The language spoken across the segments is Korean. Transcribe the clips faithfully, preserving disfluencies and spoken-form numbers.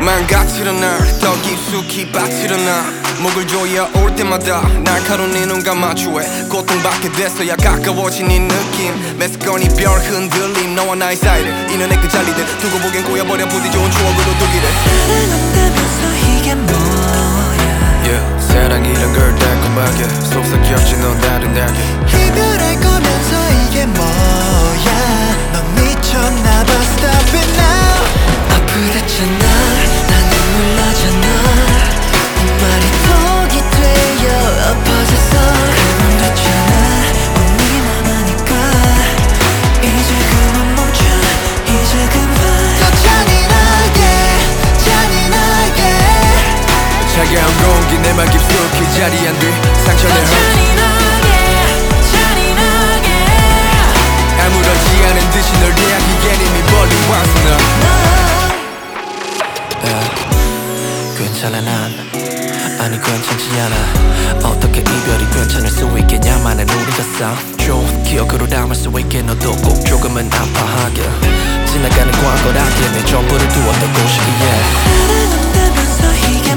망가뜨려 날 더 깊숙이 빠뜨려 나 목을 조여 올 때마다 날카로운 네 눈 감아주해 고통받게 됐어야 가까워진 이 느낌 메스꺼운 이별 흔들림 너와 나의 사이를 인연의 그 잔리들 두고 보긴 꼬여버려 부디 좋은 추억으로 두기를 사랑한다면서 이게 뭐야 yeah, 사랑이란 걸 달콤하게 속삭였지 넌 다른 달게 이별할 거면서 이게 뭐야 넌 미쳤나봐 Stop it now 아프댔잖아 난 눈물 나잖아 네 말이 독이 되어 엎어져서 그만 됐잖아 언니 맘하니까 이제 그만 멈춰 이제 그만 더 잔인하게 잔인하게 차가운 공기 내 맘 깊숙이 자리 안 뒤 상처를 더 잔인하게 잔인하게 아무렇지 않은 듯이 널 대하기엔 이미 멀리 와서 너 yeah. 괜찮아 난 아니 괜찮지 않아 어떻게 이별이 괜찮을 수 있겠냐만은 우리가 싸움 기억으로 담을 수 있게 너도 꼭 조금은 아파하게 지나가는 광고라기에 내 전부를 두었던 곳이기에 사랑한다면서 이게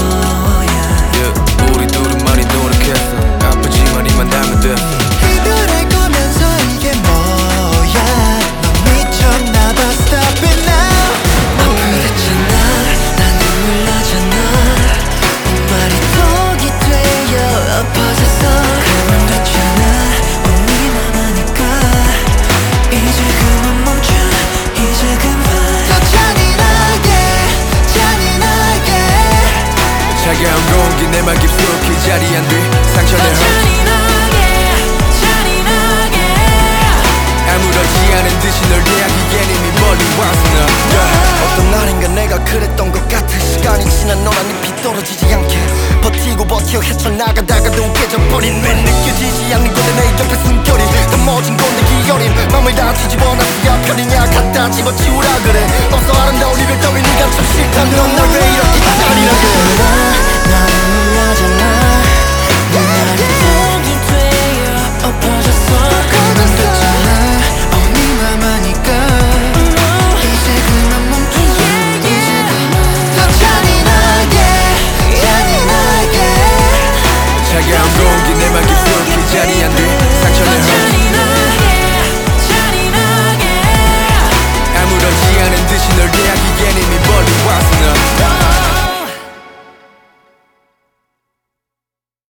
뭐야 yeah, 우리 둘은 많이 노력했어 아프지만 이만하면 돼 이별할 거면서 이게 뭐야 넌 미쳤나봐 Stop it now 아프댔잖아 난 눈물 나잖아 네 말이 독이 되어 엎어져서 그만 됐잖아 언니 맘하니까 이제 그만 멈춰 이제 그만 더 잔인하게 잔인하게 차가운 공기 내 맘 깊숙이 자리 안 뒤 상처를 더 잔인하게 잔인하게 아무렇지 않은 듯이 널 대하기엔 이미 멀리 와서 너 yeah. 어떤 날인가 내가 그랬던 것 같아 시간이 지나 너란 잎이 떨어지지 않게 버티고 버텨 헤쳐나가다가도 깨져버린 왜 느껴지지 않는 건데 내 옆에 숨결이 더 멋진 건데 기어린 맘을 다 뒤집어놨어야 편이냐 갖다 집어치우라 그래 없어 아름다운 이별 따위 네가 참 싫다면 날 왜 이렇게 잔인하게 난 몰라잖아 네 말이 독이 되어 엎어졌어 그만 됐잖아 언니 맘하니까 이제 그만 멈춰 이제 그만 더 잔인하게 잔인하게 차가운 공기 내 맘 깊숙이 자리 안 뒤